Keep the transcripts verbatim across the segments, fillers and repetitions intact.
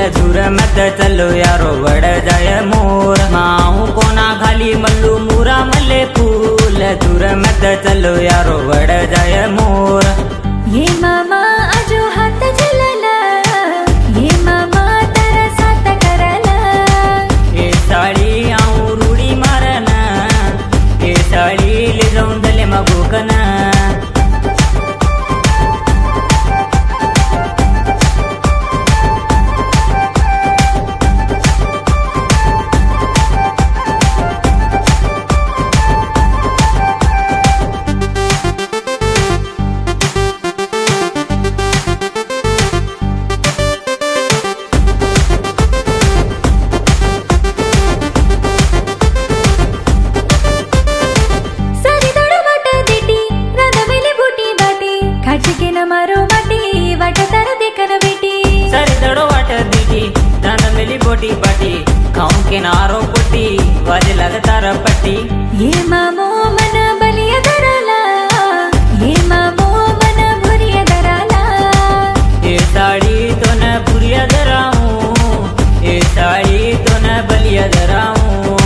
दूर मत चलो यारो वड़ जाय मोर माऊ कोना खाली मल्लू मुरा मल्ले फूल दूर मत चलो यारो वड़ जाय मोर। ये मामा आजो हात झलला ये मामा तारा साथ करला ए साडी आऊ रुडी मारना ए साडी ले जाऊन दले मगोकना मारो माटी वाट तार देखन बेटी सर दड़ो वाट दीटी दान मेली बोटी पाटी खाऊं के नारो पुटी वाजे लगतार पट्टी। ये मामो मन बलिया धराला ये मामो मन भुरिया धराला ये साड़ी तो न भुरिया धराऊं ये साड़ी तो न बलिया धराऊं।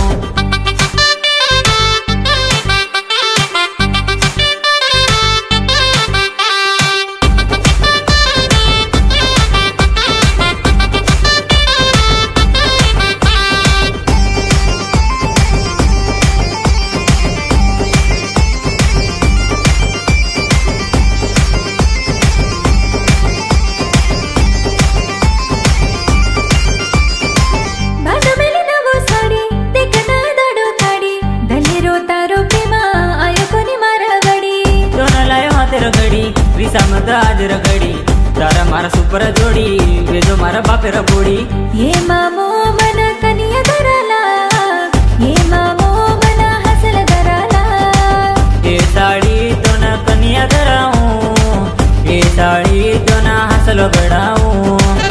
रगड़ी विसामत आज रगड़ी तारा मारा सुपर जोड़ी वेजो मारा बापेर बोड़ी। ये मामो मन कनिया धराला ये मामो मन हसल धराला ये साड़ी तो न कनिया धराऊं ये साड़ी तो न हसल गड़ाऊं।